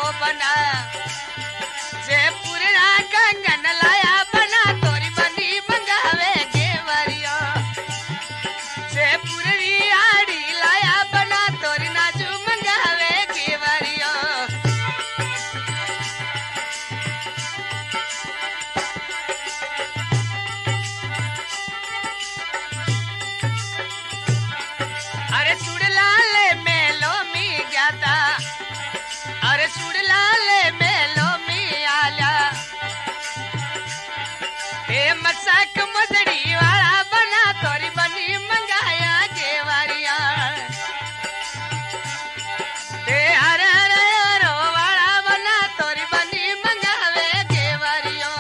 बना जयपुर कंगन लाया बना तोरी बनी मंगावे गेवरिया जयपुर आड़ी लाया बना तोरी नाजू मंगावे गेवरिया अरे सुड़लाले मेलो में गया था अरे सुड़लाले मेलो में आला ए मसक मदड़ी वाला बना तोरी बनी मंगाया गेवरिया ए हरे हरे हरो वाला बना तोरी बनी मंगावे गेवरिया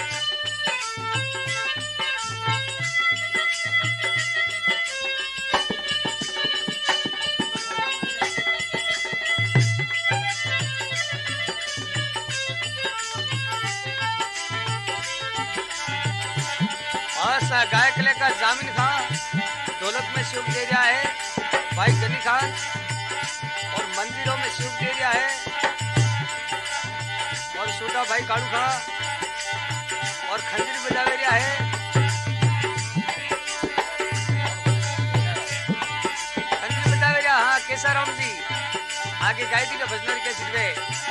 गायक लेकर जामिन खान दौलत में शिव दे रहा है भाई गनी खान और मंदिरों में शिव दे रहा है और छोटा भाई काड़ू खान और खंजरी बजा रहा है खंजरी बजा रहा हाँ केसाराम जी आगे गायत्री का भजनर के सिलवे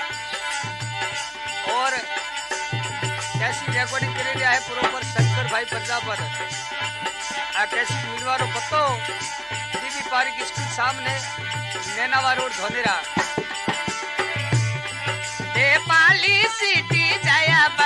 और कैसी रिकॉर्डिंग कर रहा है प्रॉपर शंकर भाई प्रजापर आ कैसी मिलवारो पत्तो टीवी पार्क स्कूल सामने नैनावा रोड धोनेरा ए पाली सिटी जाया